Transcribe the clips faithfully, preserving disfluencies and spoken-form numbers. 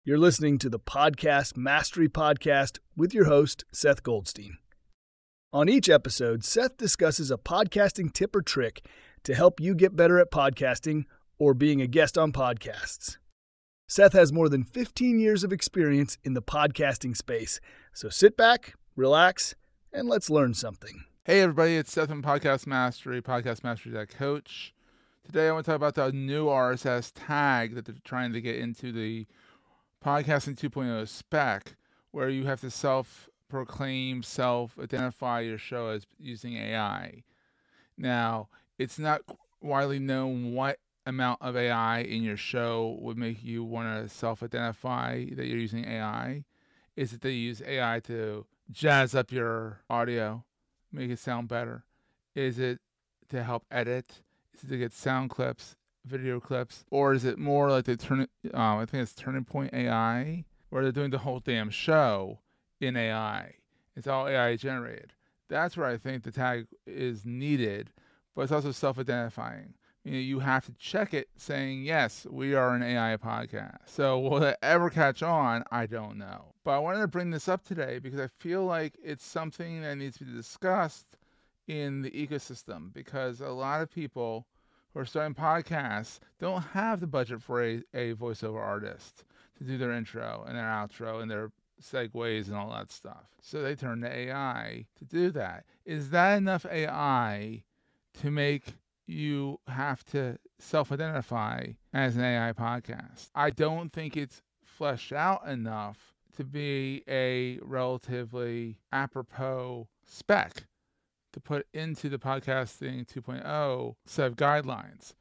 You're listening to the Podcast Mastery Podcast with your host, Seth Goldstein. On each episode, Seth discusses a podcasting tip or trick to help you get better at podcasting or being a guest on podcasts. Seth has more than fifteen years of experience in the podcasting space, so sit back, relax, and let's learn something. Hey everybody, it's Seth from Podcast Mastery, podcast mastery dot coach. Today I want to talk about the new R S S tag that they're trying to get into the Podcasting two point oh spec, where you have to self-proclaim, self-identify your show as using A I. Now, it's not widely known what amount of A I in your show would make you want to self-identify that you're using A I. Is it that you use A I to jazz up your audio, make it sound better? Is it to help edit? Is it to get sound clips, video clips? Or is it more like the turn? Um, I think it's Turning Point A I, where they're doing the whole damn show in A I. It's all A I generated. That's where I think the tag is needed, but it's also self-identifying. You know, you have to check it saying, yes, we are an A I podcast. So will it ever catch on? I don't know. But I wanted to bring this up today because I feel like it's something that needs to be discussed in the ecosystem, because a lot of people who are starting podcasts don't have the budget for a, a voiceover artist to do their intro and their outro and their segues and all that stuff. So they turn to A I to do that. Is that enough A I to make you have to self-identify as an A I podcast? I don't think it's fleshed out enough to be a relatively apropos spec to put into the Podcasting two point oh set of guidelines.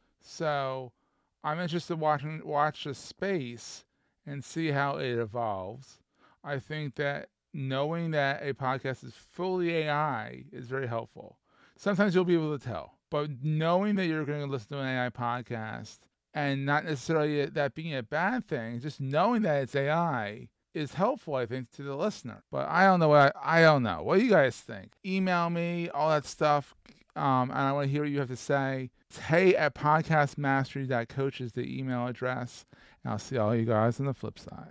So I'm interested in watching watch the space and see how it evolves. I think that knowing that a podcast is fully A I is very helpful. Sometimes you'll be able to tell, but knowing that you're going to listen to an A I podcast and not necessarily that being a bad thing, just knowing that it's A I is helpful, I think, to the listener. But I don't know what I, I don't know. What do you guys think? Email me, all that stuff, um, and I want to hear what you have to say. It's hey at podcast mastery dot coach is the email address, and I'll see all you guys on the flip side.